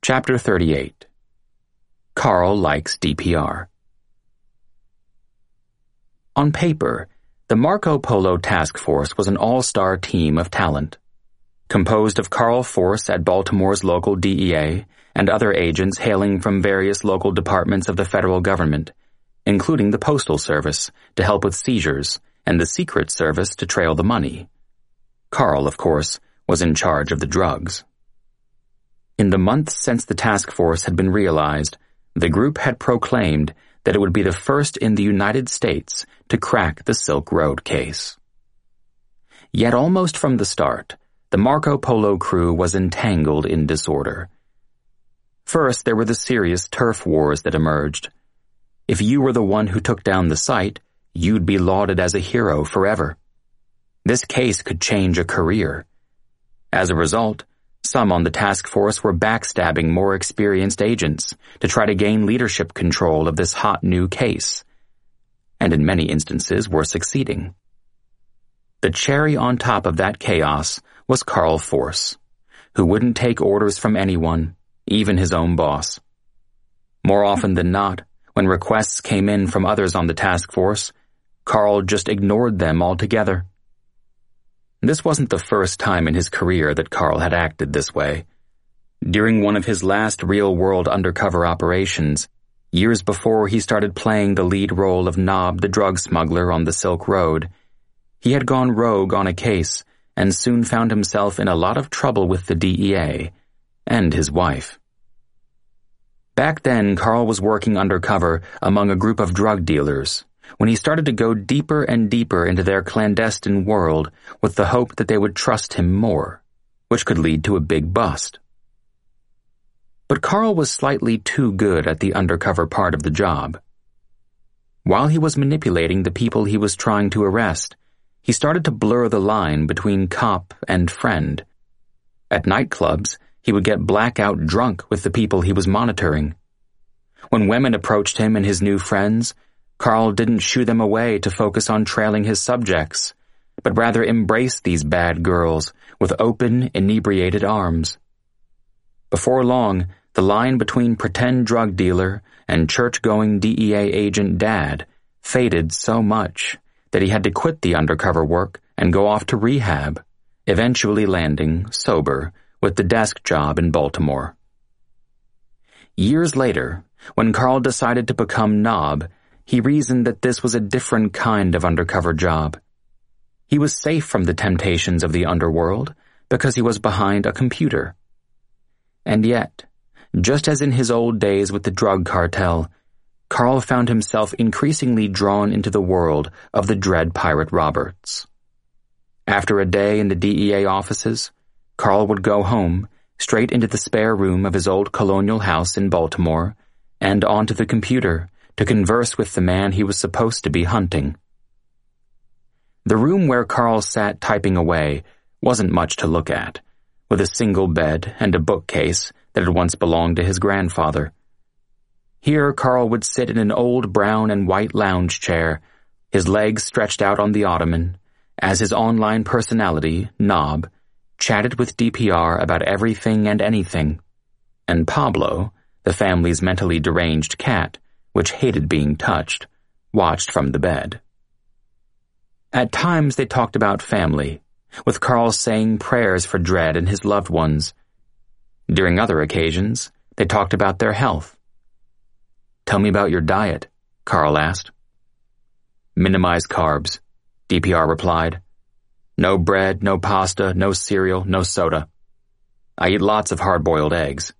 Chapter 38. Carl likes DPR. On paper, the Marco Polo Task Force was an all-star team of talent, composed of Carl Force at Baltimore's local DEA and other agents hailing from various local departments of the federal government, including the Postal Service to help with seizures and the Secret Service to trail the money. Carl, of course, was in charge of the drugs. In the months since the task force had been realized, the group had proclaimed that it would be the first in the United States to crack the Silk Road case. Yet almost from the start, the Marco Polo crew was entangled in disorder. First, there were the serious turf wars that emerged. If you were the one who took down the site, you'd be lauded as a hero forever. This case could change a career. As a result, some on the task force were backstabbing more experienced agents to try to gain leadership control of this hot new case, and in many instances were succeeding. The cherry on top of that chaos was Carl Force, who wouldn't take orders from anyone, even his own boss. More often than not, when requests came in from others on the task force, Carl just ignored them altogether. This wasn't the first time in his career that Carl had acted this way. During one of his last real-world undercover operations, years before he started playing the lead role of Nob the drug smuggler on the Silk Road, he had gone rogue on a case and soon found himself in a lot of trouble with the DEA and his wife. Back then, Carl was working undercover among a group of drug dealers when he started to go deeper and deeper into their clandestine world with the hope that they would trust him more, which could lead to a big bust. But Carl was slightly too good at the undercover part of the job. While he was manipulating the people he was trying to arrest, he started to blur the line between cop and friend. At nightclubs, he would get blackout drunk with the people he was monitoring. When women approached him and his new friends, Carl didn't shoo them away to focus on trailing his subjects, but rather embraced these bad girls with open, inebriated arms. Before long, the line between pretend drug dealer and church-going DEA agent dad faded so much that he had to quit the undercover work and go off to rehab, eventually landing, sober, with the desk job in Baltimore. Years later, when Carl decided to become Nob, he reasoned that this was a different kind of undercover job. He was safe from the temptations of the underworld because he was behind a computer. And yet, just as in his old days with the drug cartel, Carl found himself increasingly drawn into the world of the Dread Pirate Roberts. After a day in the DEA offices, Carl would go home, straight into the spare room of his old colonial house in Baltimore, and onto the computer to converse with the man he was supposed to be hunting. The room where Carl sat typing away wasn't much to look at, with a single bed and a bookcase that had once belonged to his grandfather. Here Carl would sit in an old brown and white lounge chair, his legs stretched out on the ottoman, as his online personality, Nob, chatted with DPR about everything and anything, and Pablo, the family's mentally deranged cat, which hated being touched, watched from the bed. At times they talked about family, with Carl saying prayers for Dread and his loved ones. During other occasions, they talked about their health. "Tell me about your diet," Carl asked. "Minimize carbs," DPR replied. "No bread, no pasta, no cereal, no soda. I eat lots of hard-boiled eggs."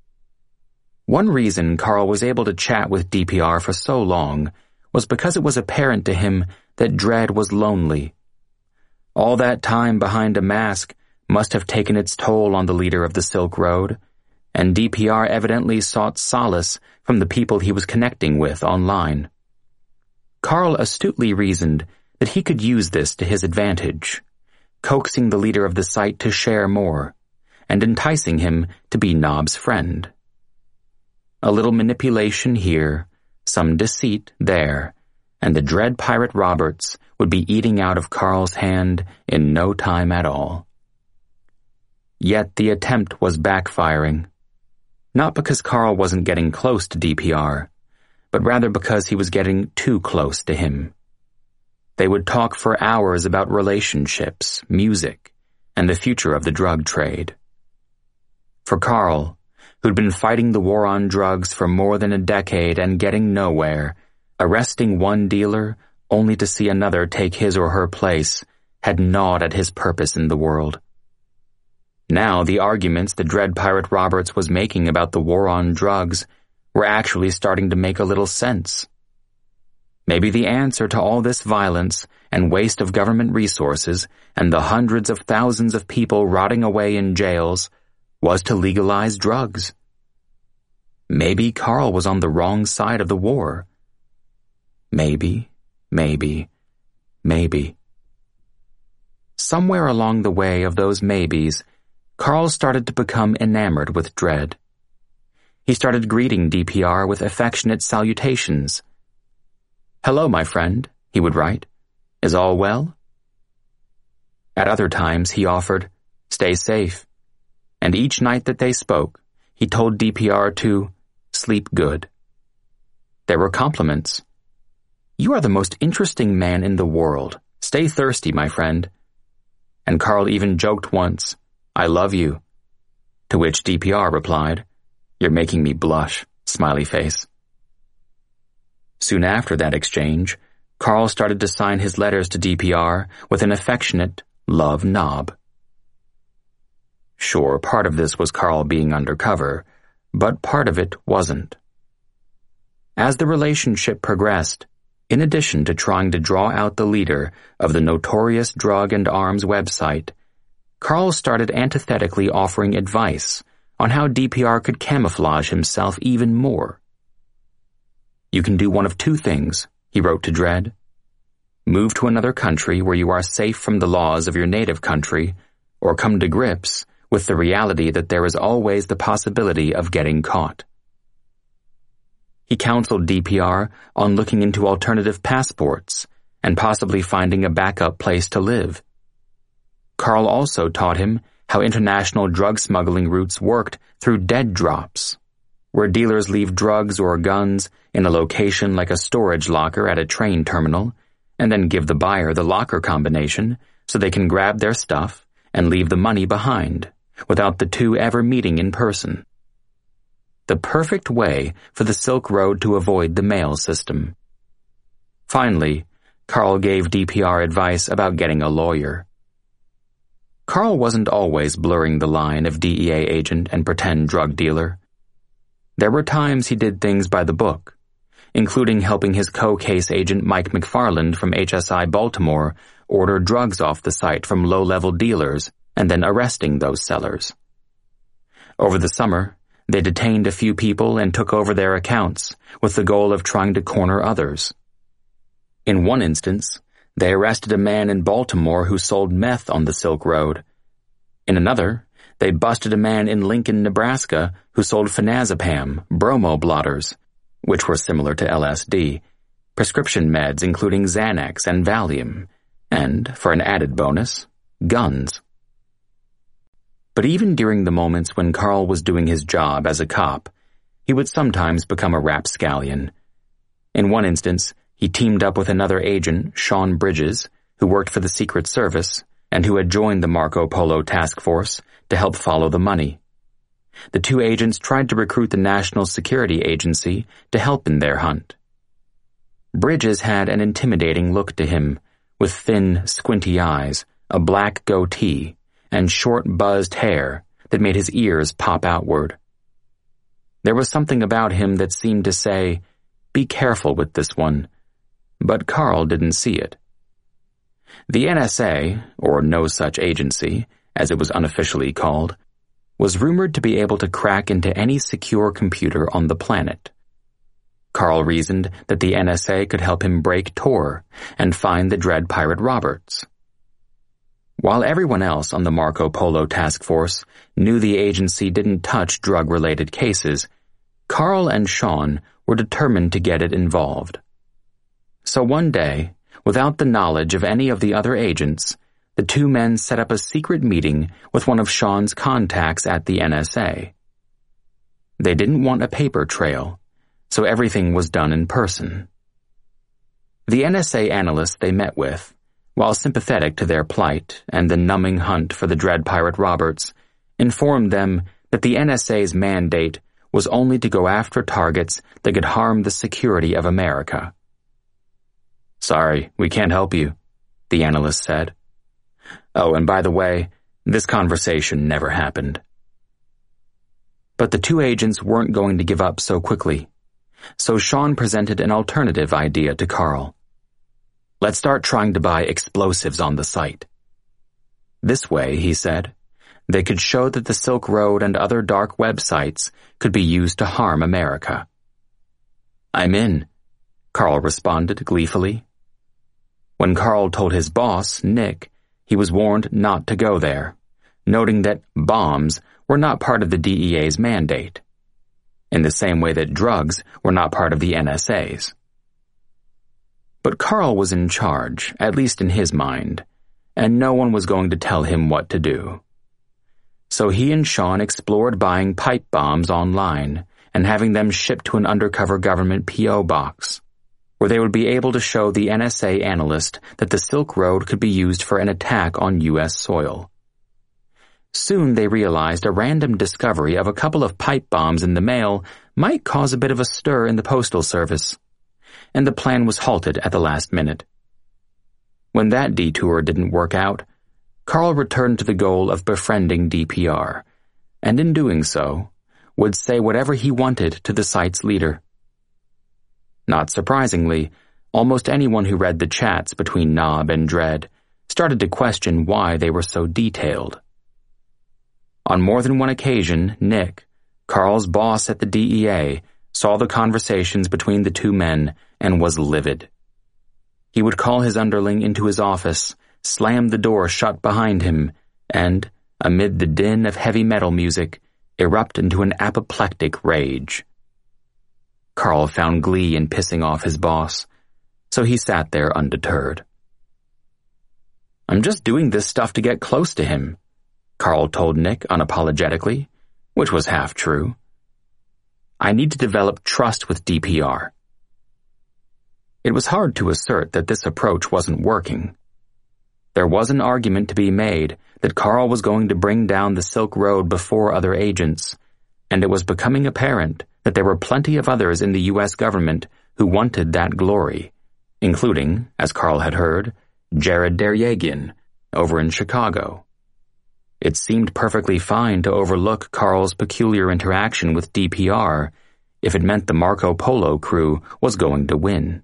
One reason Carl was able to chat with DPR for so long was because it was apparent to him that Dread was lonely. All that time behind a mask must have taken its toll on the leader of the Silk Road, and DPR evidently sought solace from the people he was connecting with online. Carl astutely reasoned that he could use this to his advantage, coaxing the leader of the site to share more, and enticing him to be Nob's friend. A little manipulation here, some deceit there, and the Dread Pirate Roberts would be eating out of Carl's hand in no time at all. Yet the attempt was backfiring. not because Carl wasn't getting close to DPR, but rather because he was getting too close to him. They would talk for hours about relationships, music, and the future of the drug trade. For Carl, who'd been fighting the war on drugs for more than a decade and getting nowhere, arresting one dealer only to see another take his or her place had gnawed at his purpose in the world. Now the arguments that Dread Pirate Roberts was making about the war on drugs were actually starting to make a little sense. Maybe the answer to all this violence and waste of government resources and the hundreds of thousands of people rotting away in jails was to legalize drugs. Maybe Carl was on the wrong side of the war. Maybe. Somewhere along the way of those maybes, Carl started to become enamored with Dread. He started greeting DPR with affectionate salutations. "Hello, my friend," he would write. "Is all well?" At other times he offered, "Stay safe," and each night that they spoke, he told DPR to sleep good. There were compliments. "You are the most interesting man in the world. Stay thirsty, my friend." And Carl even joked once, "I love you," to which DPR replied, "You're making me blush," smiley face. Soon after that exchange, Carl started to sign his letters to DPR with an affectionate love knob. Sure, part of this was Carl being undercover, but part of it wasn't. As the relationship progressed, in addition to trying to draw out the leader of the notorious drug and arms website, Carl started antithetically offering advice on how DPR could camouflage himself even more. "You can do one of two things," he wrote to Dread. "Move to another country where you are safe from the laws of your native country, or come to grips with the reality that there is always the possibility of getting caught." He counseled DPR on looking into alternative passports and possibly finding a backup place to live. Carl also taught him how international drug smuggling routes worked through dead drops, where dealers leave drugs or guns in a location like a storage locker at a train terminal, and then give the buyer the locker combination so they can grab their stuff and leave the money behind, without the two ever meeting in person. The perfect way for the Silk Road to avoid the mail system. Finally, Carl gave DPR advice about getting a lawyer. Carl wasn't always blurring the line of DEA agent and pretend drug dealer. There were times he did things by the book, including helping his co-case agent Mike McFarland from HSI Baltimore order drugs off the site from low-level dealers and then arresting those sellers. Over the summer, they detained a few people and took over their accounts with the goal of trying to corner others. In one instance, they arrested a man in Baltimore who sold meth on the Silk Road. In another, they busted a man in Lincoln, Nebraska who sold phenazepam, bromo blotters, which were similar to LSD, prescription meds including Xanax and Valium, and, for an added bonus, guns. But even during the moments when Carl was doing his job as a cop, he would sometimes become a rapscallion. In one instance, he teamed up with another agent, Sean Bridges, who worked for the Secret Service and who had joined the Marco Polo Task Force to help follow the money. The two agents tried to recruit the National Security Agency to help in their hunt. Bridges had an intimidating look to him, with thin, squinty eyes, a black goatee, and short, buzzed hair that made his ears pop outward. There was something about him that seemed to say, "Be careful with this one," but Carl didn't see it. The NSA, or No Such Agency, as it was unofficially called, was rumored to be able to crack into any secure computer on the planet. Carl reasoned that the NSA could help him break Tor and find the Dread Pirate Roberts. While everyone else on the Marco Polo Task Force knew the agency didn't touch drug-related cases, Carl and Sean were determined to get it involved. So one day, without the knowledge of any of the other agents, the two men set up a secret meeting with one of Sean's contacts at the NSA. They didn't want a paper trail, so everything was done in person. The NSA analysts they met with, while sympathetic to their plight and the numbing hunt for the dread pirate Roberts, informed them that the NSA's mandate was only to go after targets that could harm the security of America. "Sorry, we can't help you," the analyst said. "Oh, and by the way, this conversation never happened." But the two agents weren't going to give up so quickly, so Sean presented an alternative idea to Carl. "Let's start trying to buy explosives on the site." This way, he said, they could show that the Silk Road and other dark websites could be used to harm America. "I'm in," Carl responded gleefully. When Carl told his boss, Nick, he was warned not to go there, noting that bombs were not part of the DEA's mandate, in the same way that drugs were not part of the NSA's. But Carl was in charge, at least in his mind, and no one was going to tell him what to do. So he and Sean explored buying pipe bombs online and having them shipped to an undercover government P.O. box, where they would be able to show the NSA analyst that the Silk Road could be used for an attack on U.S. soil. Soon they realized a random discovery of a couple of pipe bombs in the mail might cause a bit of a stir in the Postal Service, and the plan was halted at the last minute. When that detour didn't work out, Carl returned to the goal of befriending DPR, and in doing so, would say whatever he wanted to the site's leader. Not surprisingly, almost anyone who read the chats between Nob and Dredd started to question why they were so detailed. On more than one occasion, Nick, Carl's boss at the DEA, saw the conversations between the two men and was livid. He would call his underling into his office, slam the door shut behind him, and, amid the din of heavy metal music, erupt into an apoplectic rage. Carl found glee in pissing off his boss, so he sat there undeterred. "I'm just doing this stuff to get close to him," Carl told Nick unapologetically, which was half true. "I need to develop trust with DPR." It was hard to assert that this approach wasn't working. There was an argument to be made that Carl was going to bring down the Silk Road before other agents, and it was becoming apparent that there were plenty of others in the U.S. government who wanted that glory, including, as Carl had heard, Jared Deryagin over in Chicago. It seemed perfectly fine to overlook Carl's peculiar interaction with DPR if it meant the Marco Polo crew was going to win.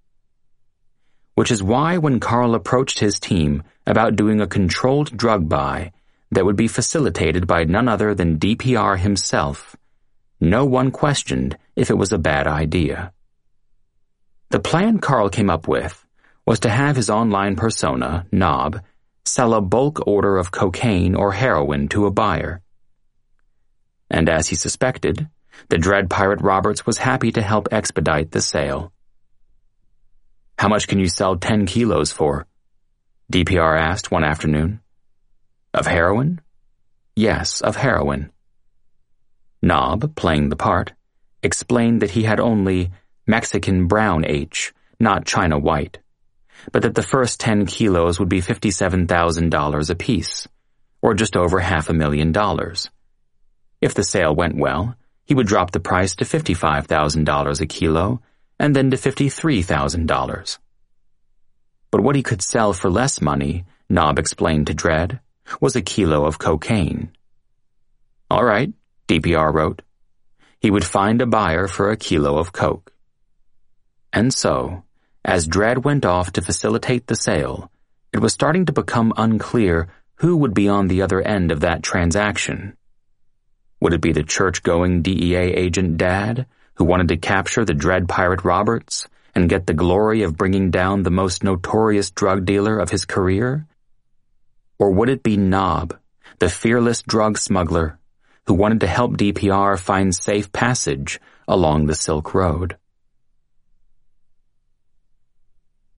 Which is why when Carl approached his team about doing a controlled drug buy that would be facilitated by none other than DPR himself, no one questioned if it was a bad idea. The plan Carl came up with was to have his online persona, Nob, sell a bulk order of cocaine or heroin to a buyer. And as he suspected, the dread pirate Roberts was happy to help expedite the sale. "How much can you sell 10 kilos for?" DPR asked one afternoon. "Of heroin?" "Yes, of heroin." Nob, playing the part, explained that he had only Mexican brown H, not China white, but that the first 10 kilos would be $57,000 apiece, or just over $500,000. If the sale went well, he would drop the price to $55,000 a kilo, and then to $53,000. But what he could sell for less money, Nob explained to Dredd, was a kilo of cocaine. "All right," DPR wrote. He would find a buyer for a kilo of coke. And so, as Dredd went off to facilitate the sale, it was starting to become unclear who would be on the other end of that transaction. Would it be the church-going DEA agent Dad, who wanted to capture the dread pirate Roberts and get the glory of bringing down the most notorious drug dealer of his career? Or would it be Nob, the fearless drug smuggler, who wanted to help DPR find safe passage along the Silk Road?